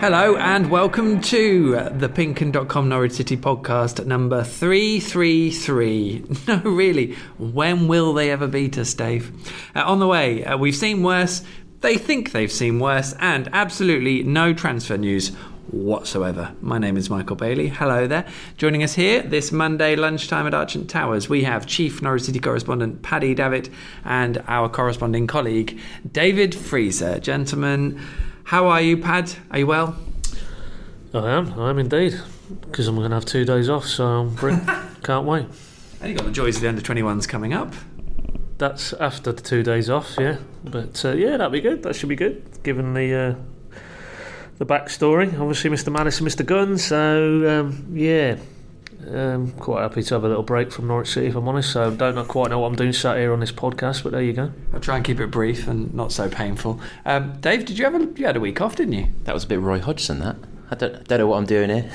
Hello and welcome to the Pinkun.com Norwich City podcast number 333. No, really, when will they ever beat us, Dave? On the way, we've seen worse, they think they've seen worse, and absolutely no transfer news whatsoever. My name is Michael Bailey. Hello there. Joining us here this Monday lunchtime at Archant Towers, we have Chief Norwich City correspondent Paddy Davitt and our corresponding colleague David Freezer. Gentlemen, how are you, Pad? Are you well? I am indeed, because I'm going to have 2 days off, so can't wait. And you've got the joys of the under-21s coming up. That's after the 2 days off, yeah. But yeah, that'll be good. That should be good, given the backstory. Obviously, Mr. Madison, Mr. Gunn. So yeah, quite happy to have a little break from Norwich City, if I'm honest. So don't quite know what I'm doing sat here on this podcast, but there you go. I'll try and keep it brief and not so painful. Dave, you had a week off, didn't you? That was a bit Roy Hodgson, that. I don't know what I'm doing here.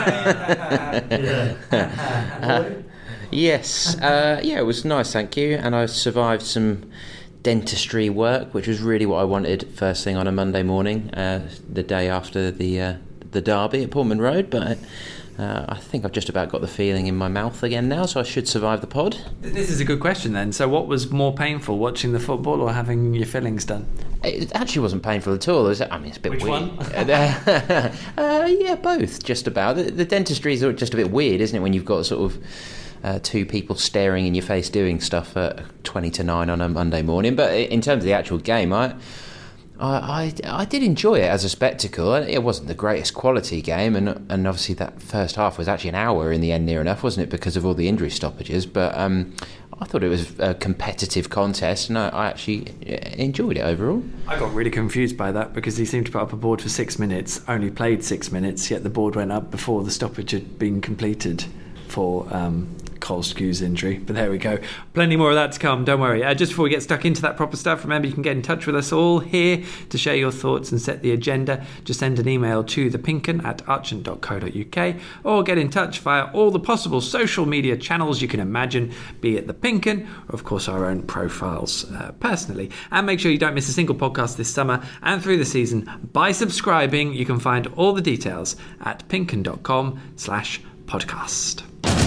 Yes, it was nice, thank you. And I survived some dentistry work, which was really what I wanted first thing on a Monday morning, the day after the derby at Portman Road. But I think I've just about got the feeling in my mouth again now, so I should survive the pod. This is a good question then. So what was more painful, watching the football or having your fillings done? It actually wasn't painful at all. It's a bit Which weird. One? Yeah, both, just about. The dentistry is just a bit weird, isn't it, when you've got sort of two people staring in your face doing stuff at 20 to 9 on a Monday morning. But in terms of the actual game, I did enjoy it as a spectacle. It wasn't the greatest quality game, and obviously that first half was actually an hour in the end near enough, wasn't it, because of all the injury stoppages. But I thought it was a competitive contest, and I actually enjoyed it overall. I got really confused by that because he seemed to put up a board for 6 minutes, only played 6 minutes, yet the board went up before the stoppage had been completed for Cole Skew's injury. But there we go. Plenty more of that to come, don't worry. Just before we get stuck into that proper stuff, remember you can get in touch with us all here to share your thoughts and set the agenda. Just send an email to thepinkun@archant.co.uk or get in touch via all the possible social media channels you can imagine, be it the Pinkun or of course our own profiles personally. And make sure you don't miss a single podcast this summer and through the season by subscribing. You can find all the details at pinkun.com/podcast.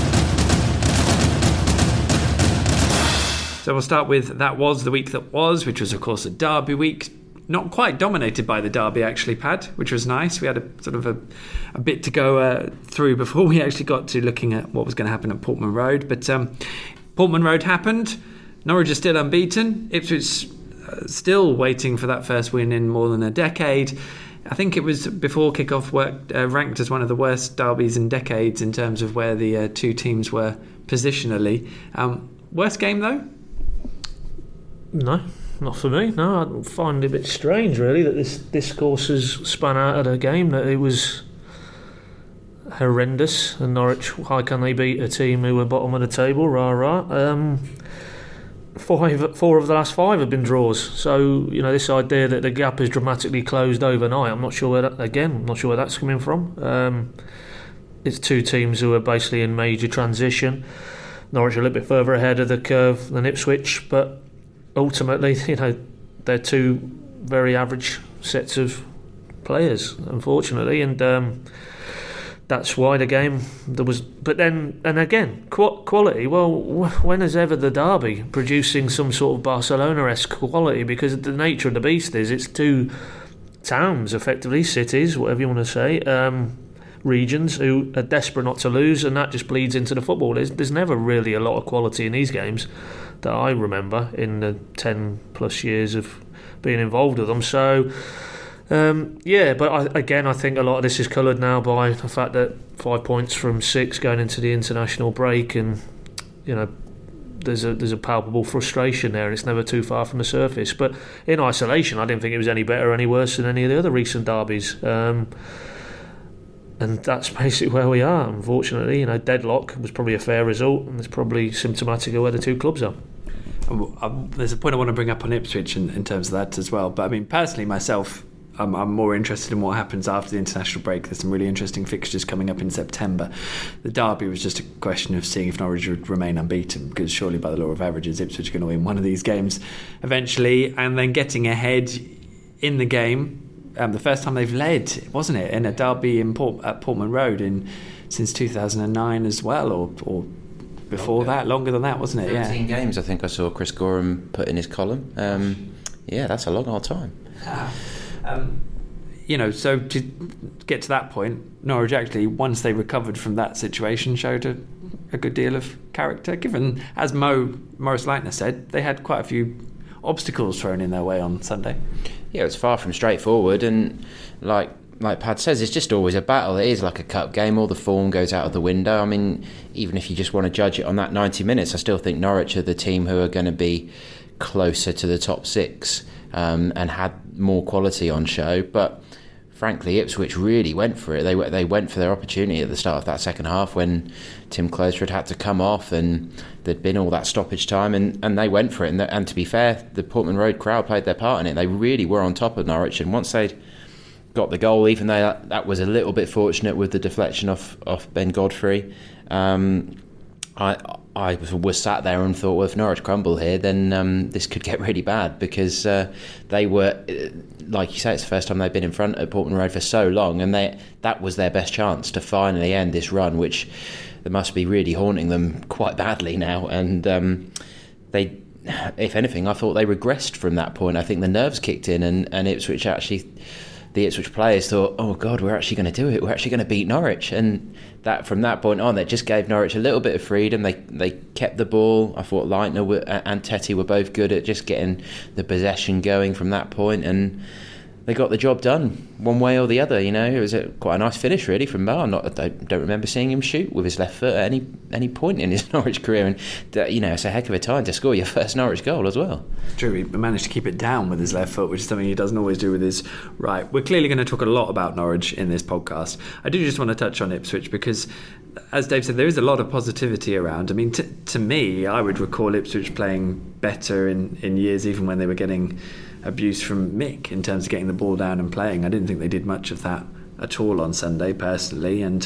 So we'll start with That Was the Week That Was, which was, of course, a derby week. Not quite dominated by the derby, actually, Pad, which was nice. We had a sort of a bit to go through before we actually got to looking at what was going to happen at Portman Road. But Portman Road happened. Norwich is still unbeaten. Ipswich still waiting for that first win in more than a decade. I think it was before kickoff ranked as one of the worst derbies in decades in terms of where the two teams were positionally. Worst game, though? No, not for me. No, I find it a bit strange, really, that this discourse has spun out of the game, that it was horrendous. And Norwich, how can they beat a team who were bottom of the table? Rah. 4 of the last 5 have been draws. So, this idea that the gap is dramatically closed overnight, I'm not sure where that's coming from. It's two teams who are basically in major transition. Norwich are a little bit further ahead of the curve than Ipswich, but ultimately, they're two very average sets of players, unfortunately, and that's why the game there was. But then, and again, quality. Well, when has ever the derby producing some sort of Barcelona-esque quality? Because the nature of the beast is it's two towns, effectively cities, whatever you want to say. Regions who are desperate not to lose, and that just bleeds into the football. There's never really a lot of quality in these games that I remember in the 10 plus years of being involved with them. So but I think a lot of this is coloured now by the fact that 5 points from 6 going into the international break, and there's a palpable frustration there, and it's never too far from the surface. But in isolation, I didn't think it was any better or any worse than any of the other recent derbies. And that's basically where we are, unfortunately. Deadlock was probably a fair result, and it's probably symptomatic of where the two clubs are. There's a point I want to bring up on Ipswich in terms of that as well. But I mean, personally, myself, I'm more interested in what happens after the international break. There's some really interesting fixtures coming up in September. The derby was just a question of seeing if Norwich would remain unbeaten, because surely by the law of averages, Ipswich are going to win one of these games eventually, and then getting ahead in the game the first time they've led, wasn't it, in a derby at Portman Road since 2009 as well, or before that, longer than that, wasn't it? 13 games, I think I saw Chris Gorham put in his column. That's a long old time. So to get to that point, Norwich actually, once they recovered from that situation, showed a good deal of character, given, as Maurice Leitner said, they had quite a few obstacles thrown in their way on Sunday. Yeah, it's far from straightforward, and like Pad says, it's just always a battle. It is like a cup game. All the form goes out of the window. I mean, even if you just want to judge it on that 90 minutes, I still think Norwich are the team who are going to be closer to the top six and had more quality on show. But frankly, Ipswich really went for it. They went for their opportunity at the start of that second half when Tim Closer had to come off and there'd been all that stoppage time, and they went for it. And to be fair, the Portman Road crowd played their part in it. They really were on top of Norwich, and once they'd got the goal, even though that was a little bit fortunate with the deflection off Ben Godfrey, I was sat there and thought, well, if Norwich crumble here, then this could get really bad, because they were, like you say, it's the first time they've been in front at Portman Road for so long, and that was their best chance to finally end this run, which they must be really haunting them quite badly now. And they, if anything, I thought they regressed from that point. I think the nerves kicked in, and Ipswich actually, the Ipswich players thought, oh God, we're actually going to do it. We're actually going to beat Norwich. And that from that point on, that just gave Norwich a little bit of freedom. They kept the ball. I thought Leitner and Tetty were both good at just getting the possession going from that point, and they got the job done one way or the other. It was quite a nice finish really from Mar. I don't remember seeing him shoot with his left foot at any point in his Norwich career, and it's a heck of a time to score your first Norwich goal as well. True, he managed to keep it down with his left foot, which is something he doesn't always do with his right. We're clearly going to talk a lot about Norwich in this podcast. I do just want to touch on Ipswich because, as Dave said, there is a lot of positivity around. I mean, to me, I would recall Ipswich playing better in years, even when they were getting abuse from Mick in terms of getting the ball down and playing. I didn't think they did much of that at all on Sunday, personally, and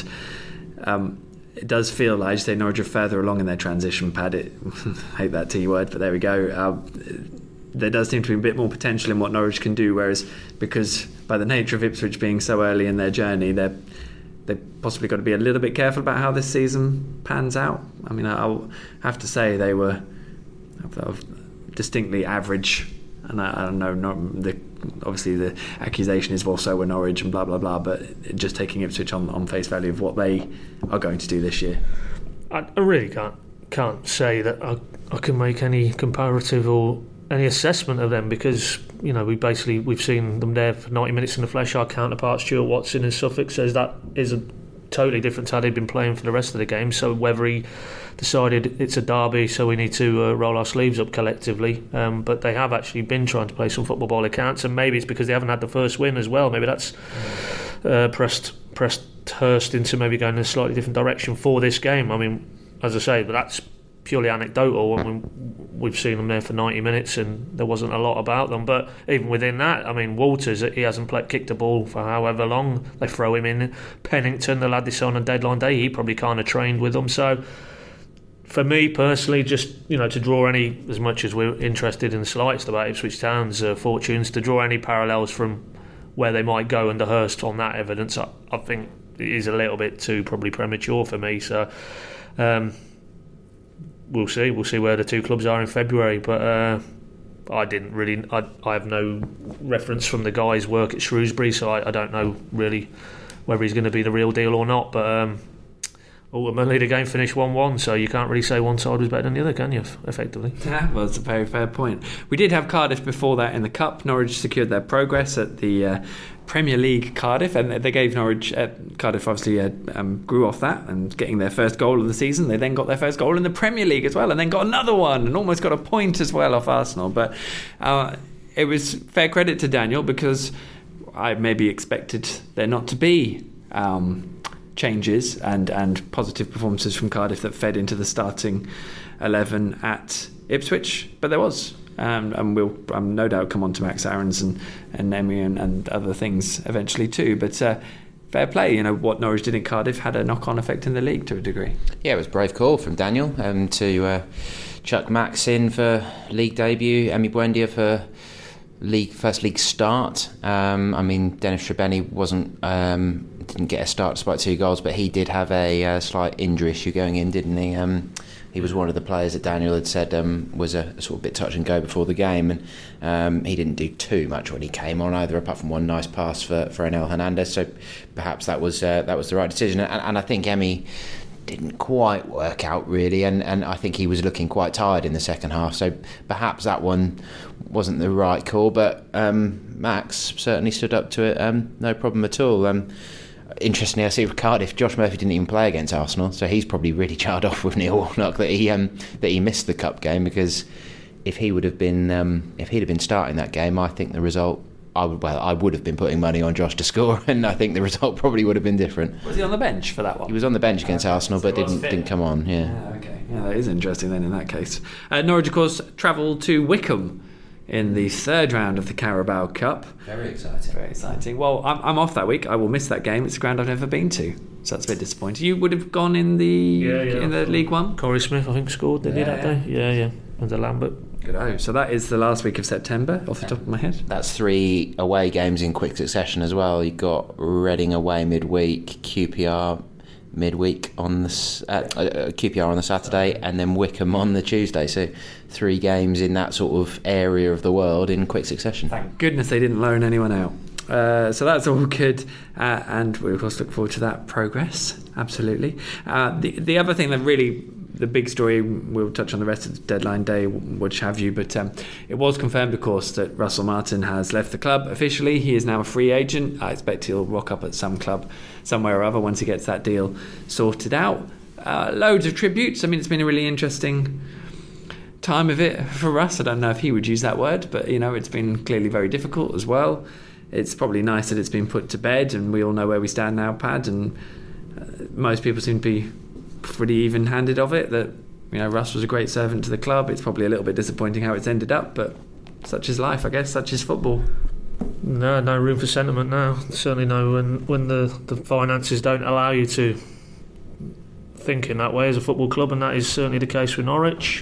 it does feel like, say, Norwich are further along in their transition pad. I hate that T word, but there we go. There does seem to be a bit more potential in what Norwich can do, whereas because by the nature of Ipswich being so early in their journey, they've possibly got to be a little bit careful about how this season pans out. I mean, I'll have to say they were distinctly average. And I don't know, obviously the accusation is, well, so were Norwich and blah, blah, blah, but just taking Ipswich on face value of what they are going to do this year. I really can't say that I can make any comparative or any assessment of them, because we've seen them there for 90 minutes in the flesh. Our counterpart Stuart Watson in Suffolk says that is a totally different to how they've been playing for the rest of the game. So whether he decided it's a derby, so we need to roll our sleeves up collectively, but they have actually been trying to play some football by accounts, and maybe it's because they haven't had the first win as well. Maybe that's pressed Hurst into maybe going in a slightly different direction for this game. I mean, as I say, but that's purely anecdotal. I mean, we've seen them there for 90 minutes and there wasn't a lot about them, but even within that, I mean, Walters, he hasn't kicked a ball for however long. They throw him in. Pennington, the lad they signed on deadline day, he probably kind of trained with them. So for me personally, just to draw any, as much as we're interested in the slightest about Ipswich Town's fortunes, to draw any parallels from where they might go under Hurst on that evidence, I think it is a little bit too probably premature for me. So we'll see where the two clubs are in February, but I have no reference from the guy's work at Shrewsbury, so I don't know really whether he's going to be the real deal or not, but ultimately the game finished 1-1, so you can't really say one side was better than the other, can you, effectively? Yeah, well, it's a very fair point. We did have Cardiff before that in the Cup. Norwich secured their progress at the Premier League Cardiff, and they gave Norwich, Cardiff obviously grew off that and getting their first goal of the season. They then got their first goal in the Premier League as well, and then got another one and almost got a point as well off Arsenal. But it was fair credit to Daniel, because I maybe expected there not to be changes and positive performances from Cardiff that fed into the starting 11 at Ipswich, but there was. And we'll no doubt come on to Max Aarons and Nemi and other things eventually too. But fair play, what Norwich did in Cardiff had a knock-on effect in the league to a degree. Yeah, it was a brave call from Daniel to chuck Max in for league debut, Emi Buendia for first league start. I mean, Dennis Trebeni didn't get a start despite 2 goals, but he did have a slight injury issue going in, didn't he? He was one of the players that Daniel had said was a sort of bit touch and go before the game, and he didn't do too much when he came on either, apart from one nice pass for Enel Hernandez. So perhaps that was the right decision, and I think Emi didn't quite work out really, and I think he was looking quite tired in the second half. So perhaps that one wasn't the right call, but Max certainly stood up to it, no problem at all. Interestingly, I see with Cardiff, Josh Murphy didn't even play against Arsenal, so he's probably really charred off with Neil Warnock that he missed the cup game, because if he'd have been starting that game, I think the result, I would have been putting money on Josh to score, and I think the result probably would have been different. Was he on the bench for that one? He was on the bench against Arsenal, but didn't come on. Yeah. Okay. Yeah, that is interesting then in that case. Norwich, of course, travelled to Wickham in the 3rd round of the Carabao Cup. Very exciting. Very exciting. Well, I'm off that week. I will miss that game. It's a ground I've never been to, so that's a bit disappointing. You would have gone in the League One? Corey Smith, I think, scored, didn't he, that day? Yeah. Under Lambert. Good. So that is the last week of September, off the top of my head. That's 3 away games in quick succession as well. You've got Reading away midweek, QPR midweek on the QPR on the Saturday, and then Wickham on the Tuesday. So 3 games in that sort of area of the world in quick succession. Thank goodness they didn't loan anyone out. So that's all good, and we of course look forward to that progress. Absolutely. The other thing that really, the big story, we'll touch on the rest of the deadline day, which have you, but it was confirmed, of course, that Russell Martin has left the club officially. He is now a free agent. I expect he'll rock up at some club somewhere or other once he gets that deal sorted out. Loads of tributes. I mean, it's been a really interesting time of it for Russ. I don't know if he would use that word, but it's been clearly very difficult as well. It's probably nice that it's been put to bed, and we all know where we stand now, Pad, and most people seem to be pretty even-handed of it, that Russ was a great servant to the club. It's probably a little bit disappointing how it's ended up, but such is life, I guess. Such is football. No room for sentiment now. Certainly no, when the finances don't allow you to think in that way as a football club, and that is certainly the case with Norwich.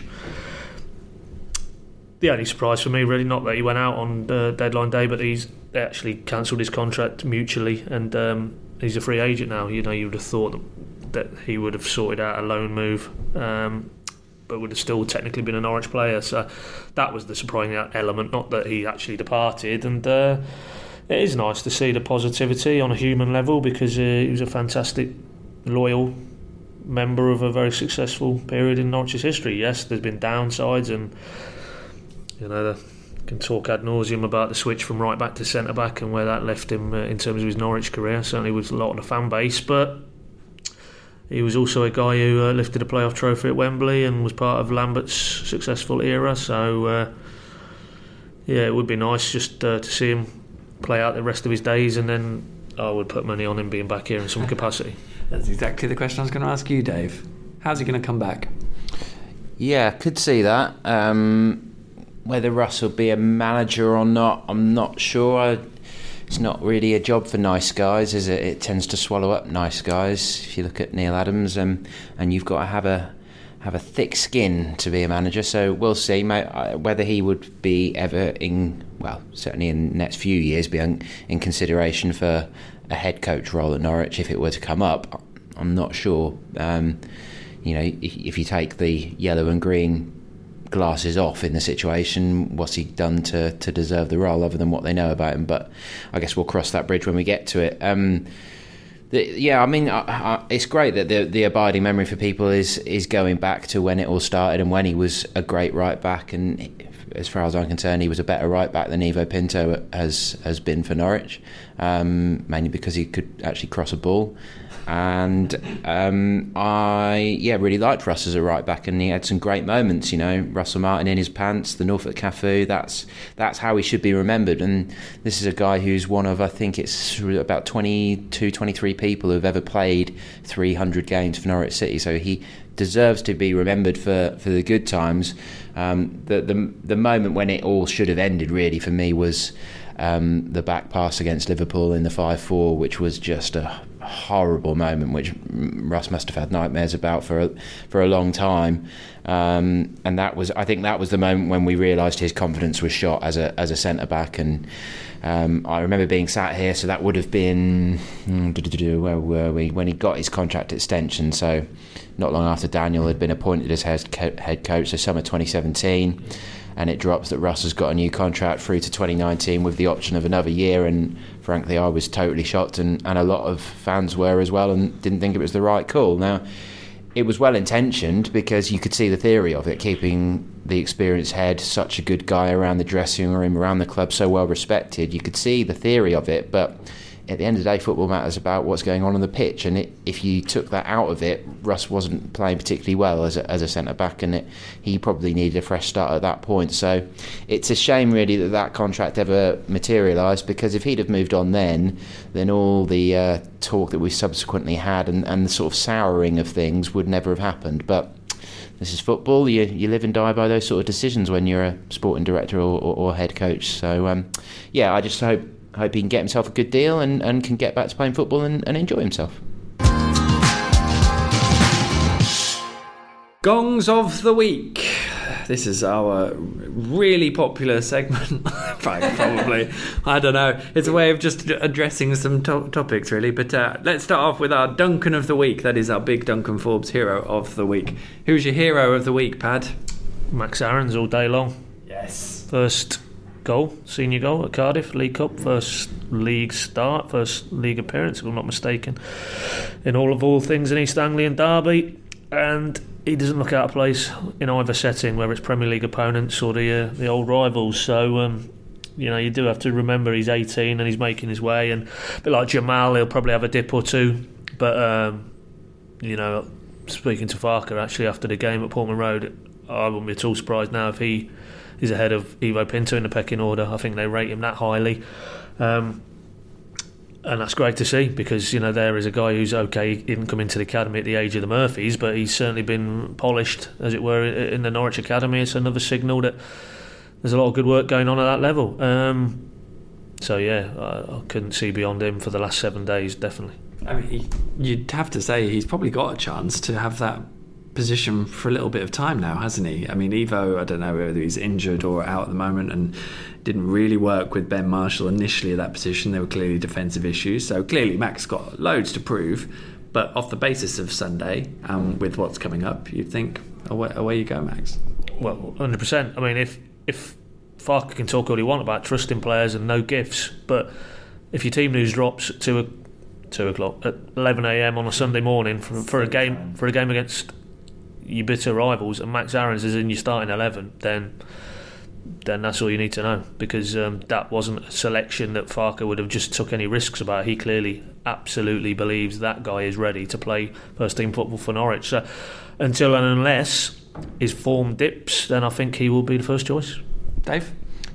The only surprise for me, really, not that he went out on deadline day, but they actually cancelled his contract mutually, and he's a free agent now. You would have thought that he would have sorted out a loan move, but would have still technically been a Norwich player. So that was the surprising element, not that he actually departed. And it is nice to see the positivity on a human level, because he was a fantastic, loyal member of a very successful period in Norwich's history. Yes, there's been downsides, and they can talk ad nauseum about the switch from right back to centre back and where that left him in terms of his Norwich career, certainly with a lot of the fan base. But he was also a guy who lifted a playoff trophy at Wembley and was part of Lambert's successful era. So it would be nice just to see him play out the rest of his days, and then I would put money on him being back here in some capacity. That's exactly the question I was going to ask you, Dave. How's he going to come back? Yeah, could see that. Whether Russ will be a manager or not, I'm not sure. It's not really a job for nice guys, is it? It tends to swallow up nice guys. If you look at Neil Adams, and you've got to have a thick skin to be a manager. So we'll see whether he would be ever certainly in the next few years, be in consideration for a head coach role at Norwich if it were to come up. I'm not sure. If you take the yellow and green glasses off in the situation, what's he done to deserve the role other than what they know about him? But I guess we'll cross that bridge when we get to it. It's great that the abiding memory for people is going back to when it all started and when he was a great right back, and as far as I'm concerned, he was a better right back than Ivo Pinto has been for Norwich, mainly because he could actually cross a ball. And I really liked Russ as a right back, and he had some great moments. Russell Martin in his pants, the Norfolk Cafu. That's how he should be remembered. And this is a guy who's one of, I think it's about 22, 23 people who've ever played 300 games for Norwich City. So he deserves to be remembered for the good times. The moment when it all should have ended, really, for me, was the back pass against Liverpool in the 5-4, which was just a horrible moment which Russ must have had nightmares about for a long time, and I think that was the moment when we realised his confidence was shot as a centre back. And I remember being sat here, so that would have been where were we when he got his contract extension, so not long after Daniel had been appointed as head coach, so summer 2017. And it drops that Russ has got a new contract through to 2019 with the option of another year. And frankly, I was totally shocked, and a lot of fans were as well, and didn't think it was the right call. Now, it was well intentioned because you could see the theory of it, keeping the experienced head, such a good guy around the dressing room, around the club, so well respected. You could see the theory of it, but at the end of the day, football matters about what's going on the pitch, and if you took that out of it, Russ wasn't playing particularly well as a centre-back, and he probably needed a fresh start at that point. So it's a shame really that contract ever materialised, because if he'd have moved on then all the talk that we subsequently had and the sort of souring of things would never have happened. But this is football. You live and die by those sort of decisions when you're a sporting director or head coach. So I just hope he can get himself a good deal and can get back to playing football and enjoy himself. Gongs of the Week. This is our really popular segment. Probably. I don't know. It's a way of just addressing some topics, really. But let's start off with our Duncan of the Week. That is our big Duncan Forbes hero of the week. Who's your hero of the week, Pad? Max Aarons all day long. Yes. First goal, senior goal at Cardiff League Cup, first league start, first league appearance, if I'm not mistaken, in all things in East Anglian derby, and he doesn't look out of place in either setting, whether it's Premier League opponents or the old rivals. So you do have to remember he's 18 and he's making his way, and a bit like Jamal, he'll probably have a dip or two, but speaking to Farker actually after the game at Portman Road, I wouldn't be at all surprised now if he is ahead of Ivo Pinto in the pecking order. I think they rate him that highly, and that's great to see, because there is a guy who's okay. He didn't come into the academy at the age of the Murphys, but he's certainly been polished, as it were, in the Norwich academy. It's another signal that there's a lot of good work going on at that level. I couldn't see beyond him for the last 7 days, definitely. I mean, you'd have to say he's probably got a chance to have that position for a little bit of time now, hasn't he? I mean, Ivo, I don't know whether he's injured or out at the moment, and didn't really work with Ben Marshall initially at that position. There were clearly defensive issues, so clearly Max got loads to prove. But off the basis of Sunday, with what's coming up, you'd think away you go, Max. Well, 100%. I mean, if Farker can talk all he want about trusting players and no gifts, but if your team news drops at 2 o'clock at 11 a.m. on a Sunday morning for a game against your bitter rivals, and Max Aarons is in your starting 11, then that's all you need to know, because that wasn't a selection that Farker would have just took any risks about. He clearly absolutely believes that guy is ready to play first team football for Norwich. So until and unless his form dips, then I think he will be the first choice. Dave?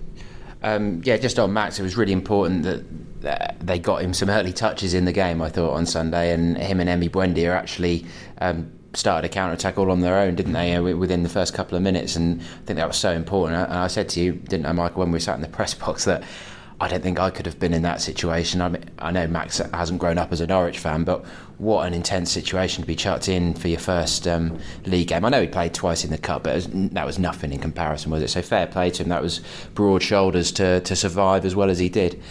Just on Max, it was really important that they got him some early touches in the game, I thought, on Sunday, and him and Emi Buendia actually started a counter-attack all on their own, didn't they, within the first couple of minutes, and I think that was so important. And I said to you, didn't I, Michael, when we sat in the press box, that I don't think I could have been in that situation. I mean, I know Max hasn't grown up as a Norwich fan, but what an intense situation to be chucked in for your first league game. I know he played twice in the Cup, but that was nothing in comparison, was it? So fair play to him. That was broad shoulders to survive as well as he did.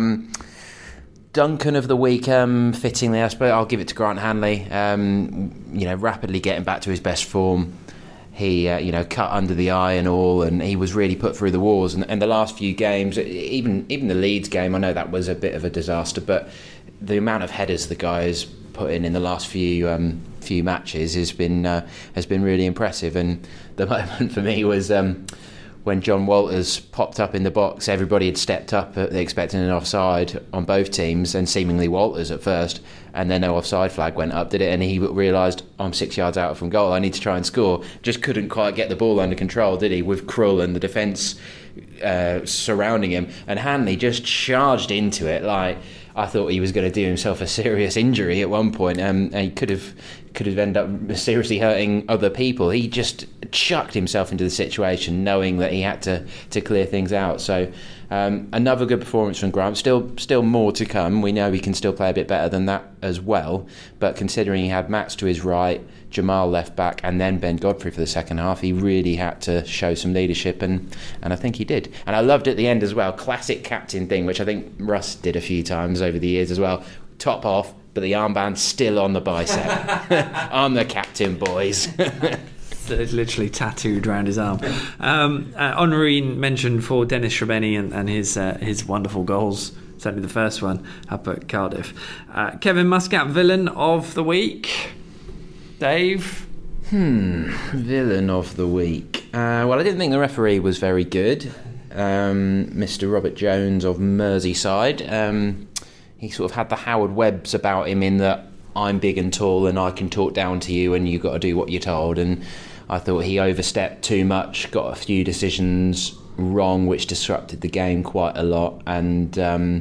Duncan of the week, fittingly, I suppose, I'll give it to Grant Hanley. Rapidly getting back to his best form. He, cut under the eye and all, and he was really put through the walls. And the last few games, even the Leeds game, I know that was a bit of a disaster, but the amount of headers the guy has put in the last few matches has been really impressive. And the moment for me was when John Walters popped up in the box. Everybody had stepped up, expecting an offside on both teams, and seemingly Walters at first, and then no offside flag went up, did it? And he realised, I'm 6 yards out from goal, I need to try and score. Just couldn't quite get the ball under control, did he, with Krull and the defence surrounding him. And Hanley just charged into it like I thought he was going to do himself a serious injury at one point, and he could have ended up seriously hurting other people. He just chucked himself into the situation knowing that he had to clear things out. So another good performance from Grant. Still more to come. We know he can still play a bit better than that as well, but considering he had Max to his right, Jamal left back, and then Ben Godfrey for the second half, he really had to show some leadership, and I think he did. And I loved at the end as well, classic captain thing, which I think Russ did a few times over the years as well. Top off, but the armband's still on the bicep. I'm the captain, boys. It's literally tattooed around his arm. Honorary mention for Dennis Srebeni and his wonderful goals. Certainly the first one up at Cardiff. Kevin Muscat, villain of the week. Dave? Villain of the week. Well, I didn't think the referee was very good. Mr. Robert Jones of Merseyside. He sort of had the Howard Webbs about him in that I'm big and tall and I can talk down to you and you've got to do what you're told. And I thought he overstepped too much, got a few decisions wrong, which disrupted the game quite a lot. And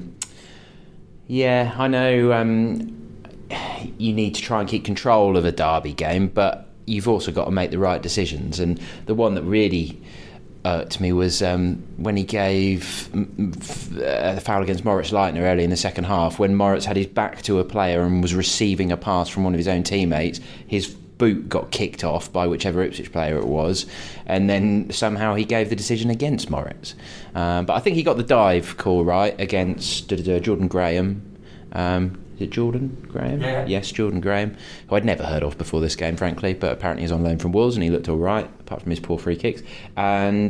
I know you need to try and keep control of a derby game, but you've also got to make the right decisions. And the one that really irked me was when he gave the foul against Moritz Leitner early in the second half, when Moritz had his back to a player and was receiving a pass from one of his own teammates. His boot got kicked off by whichever Ipswich player it was, and then somehow he gave the decision against Moritz. But I think he got the dive call right against Jordan Graham. Is it Jordan Graham? Yeah. Yes, Jordan Graham, who I'd never heard of before this game, frankly, but apparently he's on loan from Wolves and he looked all right, apart from his poor free kicks. And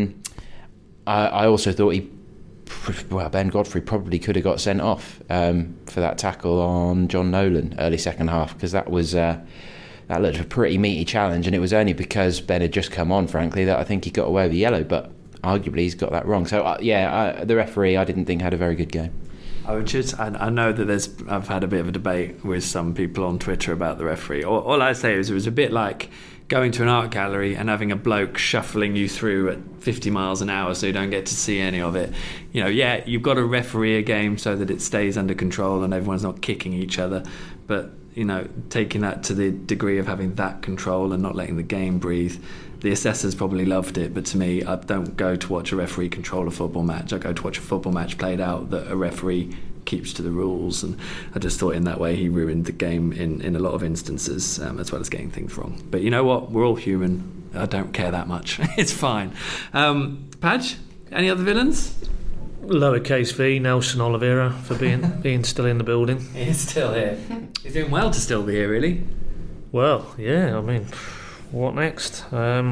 I also thought Ben Godfrey probably could have got sent off for that tackle on John Nolan early second half, because that was that looked a pretty meaty challenge, and it was only because Ben had just come on, frankly, that I think he got away with yellow, but arguably he's got that wrong. So the referee I didn't think had a very good game. I know that I've had a bit of a debate with some people on Twitter about the referee. All I say is it was a bit like going to an art gallery and having a bloke shuffling you through at 50 miles an hour so you don't get to see any of it. You've got to referee a game so that it stays under control and everyone's not kicking each other. But, taking that to the degree of having that control and not letting the game breathe, the assessors probably loved it, but to me, I don't go to watch a referee control a football match. I go to watch a football match played out that a referee keeps to the rules, and I just thought in that way he ruined the game in a lot of instances, as well as getting things wrong. But you know what? We're all human. I don't care that much. It's fine. Padge, any other villains? Lowercase v, Nelson Oliveira, for being still in the building. He's still here. He's doing well to still be here, really. Well, yeah, I mean, what next?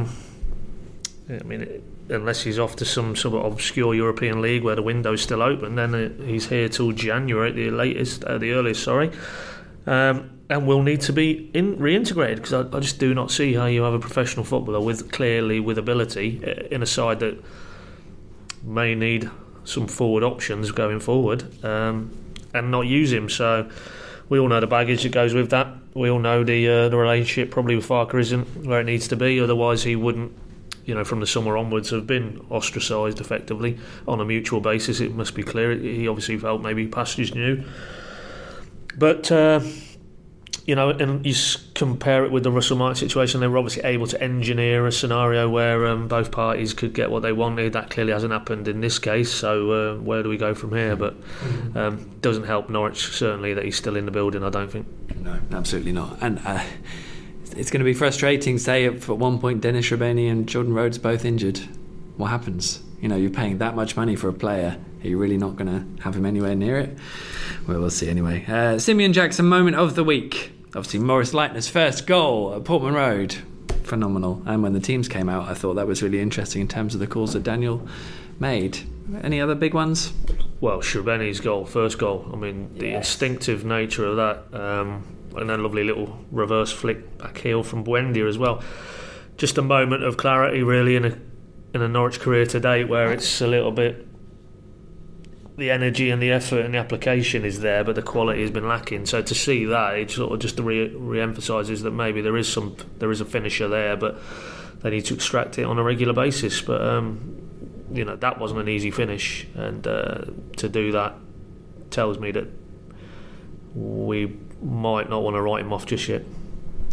Unless he's off to some sort of obscure European league where the window's still open, then he's here till January at the earliest, and will need to be reintegrated, because I just do not see how you have a professional footballer with ability in a side that may need some forward options going forward, and not use him. So we all know the baggage that goes with that. We all know the relationship probably with Farke isn't where it needs to be, otherwise he wouldn't, from the summer onwards, have been ostracised effectively on a mutual basis. It must be clear. He obviously felt maybe pastures new. But, and you compare it with the Russell Martin situation, they were obviously able to engineer a scenario where both parties could get what they wanted. That clearly hasn't happened in this case, so where do we go from here? But doesn't help Norwich, certainly, that he's still in the building, I don't think. No, absolutely not. And it's going to be frustrating, say, if at one point Dennis Srebeni and Jordan Rhodes both injured. What happens? You're paying that much money for a player. Are you really not going to have him anywhere near it? Well, we'll see anyway. Simeon Jackson, moment of the week. Obviously, Maurice Leitner's first goal at Portman Road. Phenomenal. And when the teams came out, I thought that was really interesting in terms of the calls that Daniel made. Any other big ones? Well, Srebeni's goal, first goal. I mean, the instinctive nature of that. And a lovely little reverse flick back heel from Buendia as well. Just a moment of clarity, really, in a Norwich career to date, where it's a little bit, the energy and the effort and the application is there, but the quality has been lacking. So to see that, it sort of just re-emphasises that maybe there is a finisher there, but they need to extract it on a regular basis. But that wasn't an easy finish, and to do that tells me that we might not want to write him off just yet.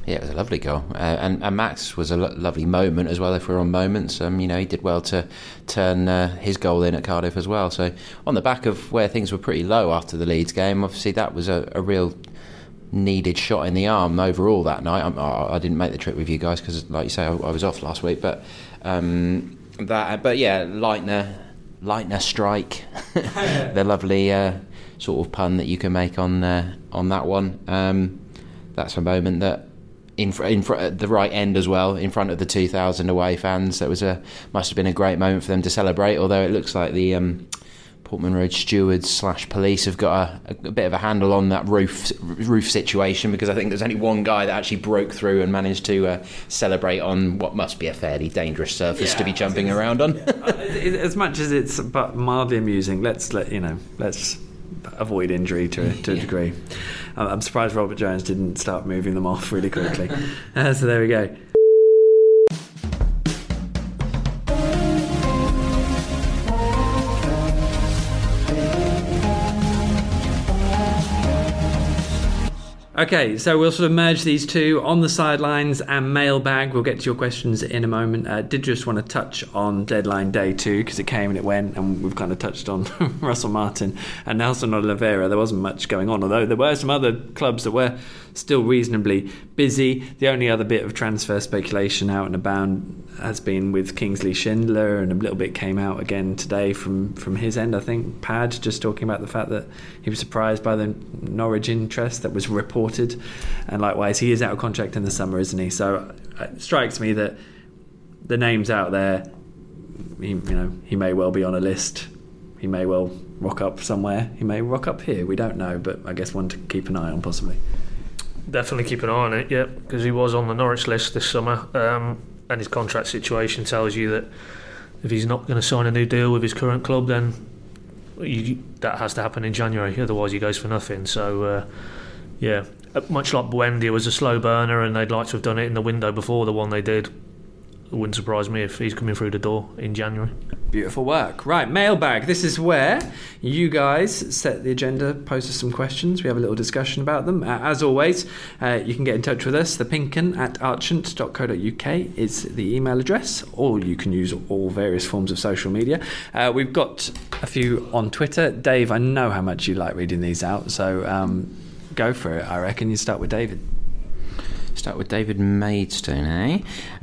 Yeah, it was a lovely goal, and Max was a lovely moment as well. If we're on moments, he did well to turn his goal in at Cardiff as well. So on the back of where things were pretty low after the Leeds game, obviously that was a real needed shot in the arm overall that night. I didn't make the trip with you guys because, like you say, I was off last week. But Leitner strike, the lovely sort of pun that you can make on that one. That's a moment that in front at the right end as well, in front of the 2,000 away fans. That must have been a great moment for them to celebrate. Although it looks like the Portman Road stewards / police have got a bit of a handle on that roof situation, because I think there's only one guy that actually broke through and managed to celebrate on what must be a fairly dangerous surface to be jumping around on. As much as it's but mildly amusing, let's avoid injury to a degree. I'm surprised Robert Jones didn't start moving them off really quickly. So there we go. Okay, so we'll sort of merge these two on the sidelines and mailbag. We'll get to your questions in a moment. Did just want to touch on deadline day 2 because it came and it went, and we've kind of touched on Russell Martin and Nelson Oliveira. There wasn't much going on, although there were some other clubs that were still reasonably busy. The only other bit of transfer speculation out and about has been with Kingsley Schindler, and a little bit came out again today from his end. I think Pad just talking about the fact that he was surprised by the Norwich interest that was reported, and likewise he is out of contract in the summer, isn't he? So it strikes me that the names out there, he may well be on a list. He may well rock up somewhere. He may rock up here. We don't know, but I guess one to keep an eye on possibly. Definitely keep an eye on it, yeah, because he was on the Norwich list this summer, and his contract situation tells you that if he's not going to sign a new deal with his current club, then that has to happen in January, otherwise he goes for nothing. So much like Buendia was a slow burner and they'd like to have done it in the window before the one they did, it wouldn't surprise me if he's coming through the door in January. Beautiful work. Right, mailbag. This is where you guys set the agenda, pose us some questions. We have a little discussion about them. As always, you can get in touch with us. thepinken@archant.co.uk is the email address, or you can use all various forms of social media. We've got a few on Twitter. Dave, I know how much you like reading these out, so go for it. I reckon you start with David. Start with David Maidstone,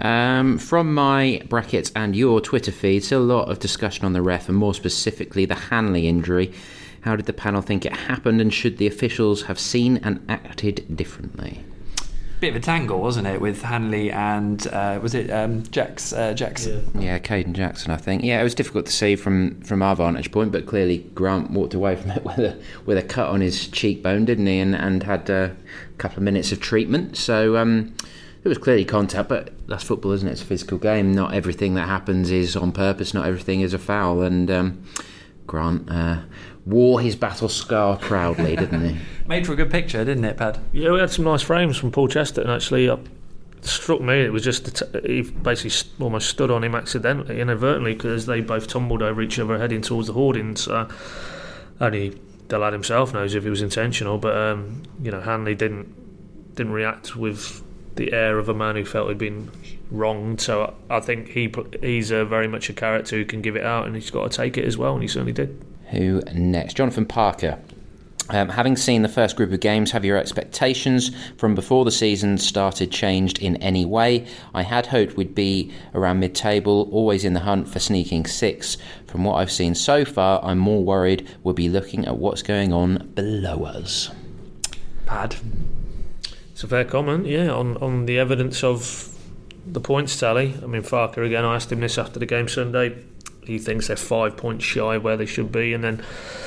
from my brackets and your Twitter feed, still a lot of discussion on the ref, and more specifically the Hanley injury. How did the panel think it happened, and should the officials have seen and acted differently? Bit of a tangle, wasn't it, with Hanley and was it Jackson? Yeah, Caden Jackson, I think. Yeah, it was difficult to see from our vantage point, but clearly Grant walked away from it with a cut on his cheekbone, didn't he? And had a couple of minutes of treatment. So it was clearly contact, but that's football, isn't it? It's a physical game. Not everything that happens is on purpose. Not everything is a foul. And Grant wore his battle scar proudly, didn't he? Made for a good picture, didn't it, Pad? Yeah, we had some nice frames from Paul Chester, and actually it struck me it was just he basically almost stood on him accidentally, inadvertently, because they both tumbled over each other heading towards the hoardings. Only the lad himself knows if it was intentional, but Hanley didn't react with the air of a man who felt he'd been wronged. So I think he's very much a character who can give it out, and he's got to take it as well, and he certainly did. Who next? Jonathan Parker. Having seen the first group of games, have your expectations from before the season started changed in any way? I had hoped we'd be around mid-table, always in the hunt for sneaking 6. From what I've seen so far, I'm more worried we'll be looking at what's going on below us. Pad. It's a fair comment, yeah, on the evidence of the points tally. I mean, Farker, again, I asked him this after the game Sunday. He thinks they're 5 points shy where they should be, and then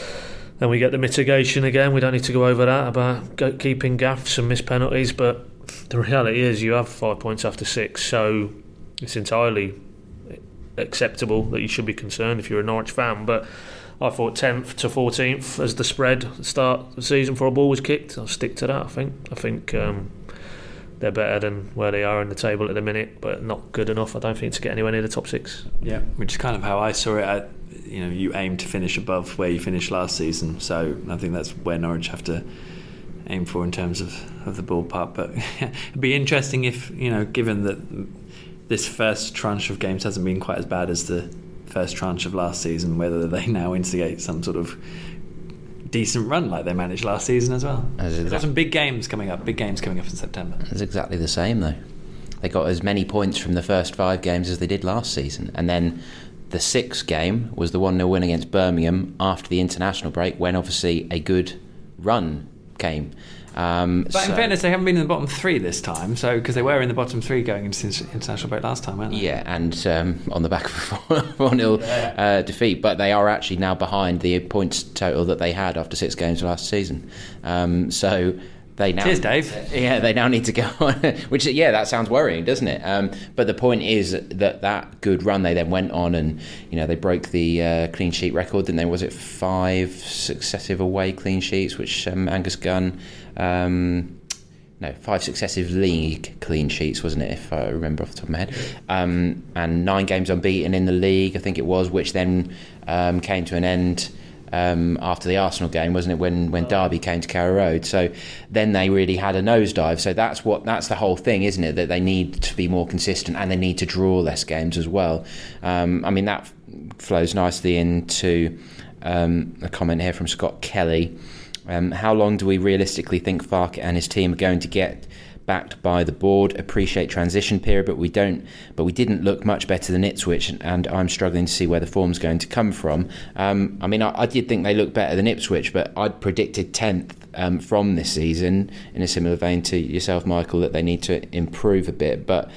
we get the mitigation again. We don't need to go over that about keeping gaffes and missed penalties, but the reality is you have 5 points after 6, so it's entirely acceptable that you should be concerned if you're a Norwich fan. But I thought 10th to 14th as the spread at the start of the season for a ball was kicked. I'll stick to that. I think they're better than where they are in the table at the minute, but not good enough, I don't think, to get anywhere near the top 6. Yeah, which is kind of how I saw it. You aim to finish above where you finished last season, so I think that's where Norwich have to aim for in terms of the ballpark. But it'd be interesting if, given that this first tranche of games hasn't been quite as bad as the first tranche of last season, whether they now instigate some sort of decent run like they managed last season as well. They've got some big games coming up in September. It's exactly the same though. They got as many points from the first 5 games as they did last season, and then the 6th game was the 1-0 win against Birmingham after the international break, when obviously a good run came. But in fairness, they haven't been in the bottom 3 this time, because they were in the bottom 3 going into international break last time, weren't they? Yeah, and on the back of a 4-0 defeat, but they are actually now behind the points total that they had after 6 games last season. So they now, cheers, Dave. Yeah, they now need to go on, which, that sounds worrying, doesn't it? But the point is that good run they then went on, and they broke the clean sheet record, didn't they? Was it 5 successive away clean sheets, which Angus Gunn... 5 successive league clean sheets, wasn't it, if I remember off the top of my head, and 9 games unbeaten in the league, I think it was, which then came to an end after the Arsenal game, wasn't it, when Derby came to Carrow Road. So then they really had a nosedive. So that's the whole thing, isn't it, that they need to be more consistent, and they need to draw less games as well. That flows nicely into a comment here from Scott Kelly. How long do we realistically think Farke and his team are going to get backed by the board? Appreciate transition period, but we didn't look much better than Ipswich, and I'm struggling to see where the form's going to come from. I did think they looked better than Ipswich, but I'd predicted 10th from this season, in a similar vein to yourself, Michael, that they need to improve a bit. But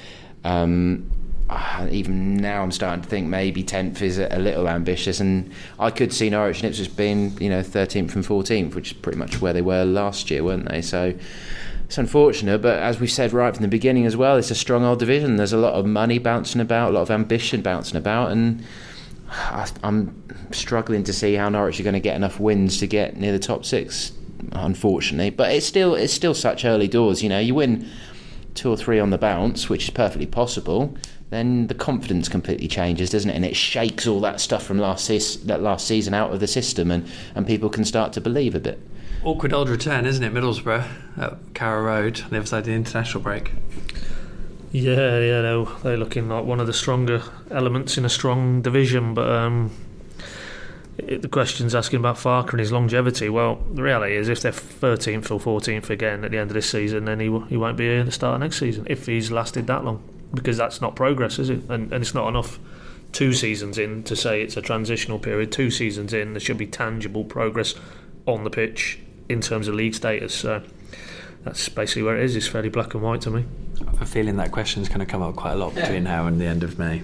even now I'm starting to think maybe 10th is a little ambitious, and I could see Norwich and Ipswich being 13th and 14th, which is pretty much where they were last year, weren't they? So it's unfortunate, but as we said right from the beginning as well, it's a strong old division. There's a lot of money bouncing about, a lot of ambition bouncing about, and I'm struggling to see how Norwich are going to get enough wins to get near the top 6, unfortunately. But it's still such early doors. You win 2 or 3 on the bounce, which is perfectly possible, then the confidence completely changes, doesn't it? And it shakes all that stuff from last season out of the system, and people can start to believe a bit. Awkward old return, isn't it? Middlesbrough at Carrow Road on the other side of the international break. Yeah, they're looking like one of the stronger elements in a strong division, but the question's asking about Farke and his longevity. Well, the reality is, if they're 13th or 14th again at the end of this season, then he won't be here at the start of next season, if he's lasted that long, because that's not progress, is it? And it's not enough 2 seasons in to say it's a transitional period. 2 seasons in, there should be tangible progress on the pitch in terms of league status. So that's basically where it is. It's fairly black and white to me. I have a feeling that question's going to come up quite a lot between now and the end of May.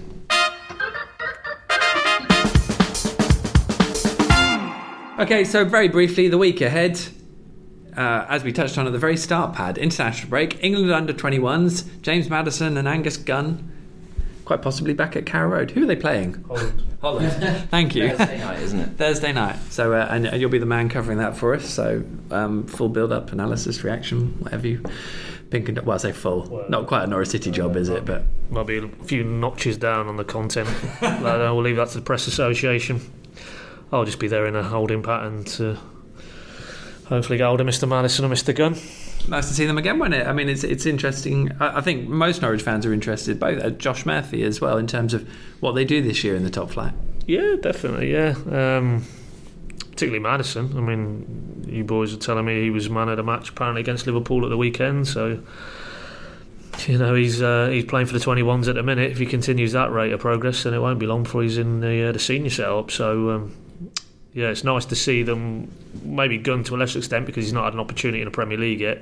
Okay, so very briefly, the week ahead. As we touched on at the very start, Pad, international break, England under-21s, James Maddison and Angus Gunn, quite possibly back at Carrow Road. Who are they playing? Holland. Thank you. Thursday night, isn't it? Thursday night. So, and you'll be the man covering that for us. So, full build-up, analysis, reaction, whatever you think. Well, I say full. Well, not quite a Norwich City job, is it? But might be a few notches down on the content. We'll leave that to the Press Association. I'll just be there in a holding pattern to hopefully get hold of Mr. Maddison and Mr. Gunn. Nice to see them again, wasn't it? I mean, it's interesting. I think most Norwich fans are interested, both Josh Murphy as well, in terms of what they do this year in the top flight. Yeah, definitely, yeah. Particularly Maddison. I mean, you boys are telling me he was man of the match apparently against Liverpool at the weekend, so he's playing for the 21s at the minute. If he continues that rate of progress, then it won't be long before he's in the senior setup. So yeah, it's nice to see them, maybe Gunn to a lesser extent because he's not had an opportunity in the Premier League yet.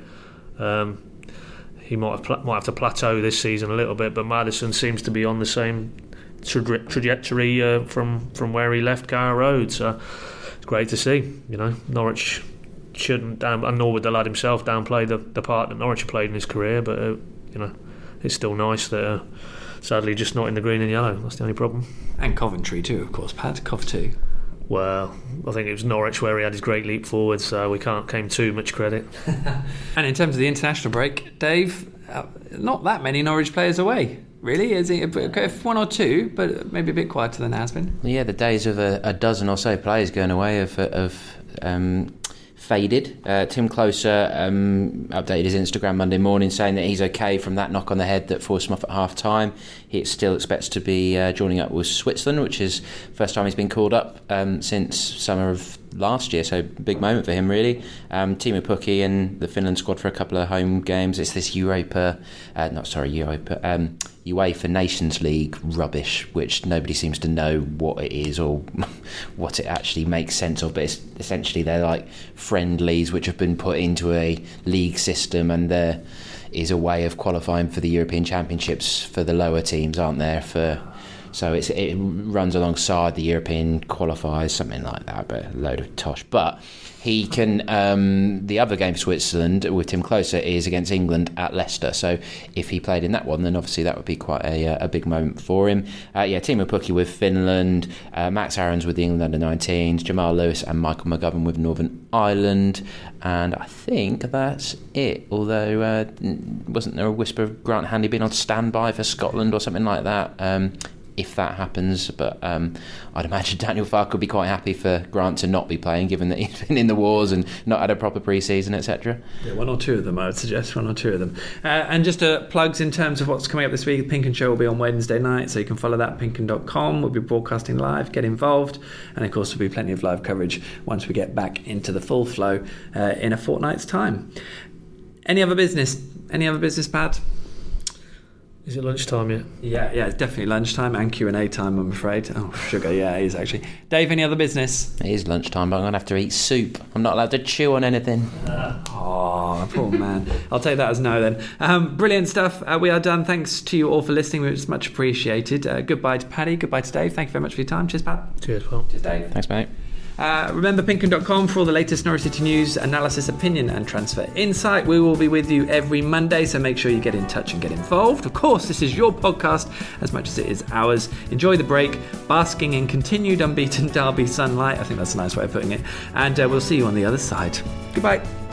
He might have to plateau this season a little bit, but Maddison seems to be on the same trajectory from where he left Carrow Road. So it's great to see. Norwich shouldn't, and nor would the lad himself, downplay the part that Norwich played in his career. But it's still nice that sadly just not in the green and yellow. That's the only problem. And Coventry too, of course, Pat. Cov too. Well, I think it was Norwich where he had his great leap forward, so we can't claim too much credit. And in terms of the international break, Dave, not that many Norwich players away, really. Is it 1 or 2, but maybe a bit quieter than it has been? Yeah, the days of a dozen or so players going away of faded. Tim Closer updated his Instagram Monday morning saying that he's okay from that knock on the head that forced him off at half time. He still expects to be joining up with Switzerland, which is the first time he's been called up since summer of last year, so big moment for him really. Teemu Pukki and the Finland squad for a couple of home games. It's this UEFA Nations League rubbish, which nobody seems to know what it is or what it actually makes sense of, but it's essentially they're like friendlies which have been put into a league system, and there is a way of qualifying for the European Championships for the lower teams, aren't there? So it runs alongside the European qualifiers, something like that, but a load of tosh. But he can. The other game for Switzerland with Tim Closer is against England at Leicester. So if he played in that one, then obviously that would be quite a big moment for him. Teemu Pukki with Finland, Max Aarons with the England under-19s, Jamal Lewis and Michael McGovern with Northern Ireland. And I think that's it. Although, wasn't there a whisper of Grant Hanley being on standby for Scotland or something like that? If that happens, but I'd imagine Daniel Farke would be quite happy for Grant to not be playing, given that he's been in the wars and not had a proper pre-season, etc. Yeah, one or two of them, I would suggest, one or two of them. And just plugs in terms of what's coming up this week. Pink 'Un Show will be on Wednesday night, so you can follow that, pinkun.com. We'll be broadcasting live, get involved, and of course there'll be plenty of live coverage once we get back into the full flow in a fortnight's time. Any other business, Pat? Is it lunchtime yet? Yeah, it's definitely lunchtime and Q&A time, I'm afraid. Oh, sugar, yeah, it is actually. Dave, any other business? It is lunchtime, but I'm going to have to eat soup. I'm not allowed to chew on anything. Oh, poor man. I'll take that as no then. Brilliant stuff. We are done. Thanks to you all for listening. It's much appreciated. Goodbye to Paddy. Goodbye to Dave. Thank you very much for your time. Cheers, Pat. Cheers, Paul. Cheers, Dave. Thanks, mate. Remember pinkun.com for all the latest Norwich City news, analysis, opinion and transfer insight. We will be with you every Monday, so make sure you get in touch and get involved. Of course, this is your podcast as much as it is ours. Enjoy the break, basking in continued unbeaten Derby sunlight. I think that's a nice way of putting it. And we'll see you on the other side. Goodbye.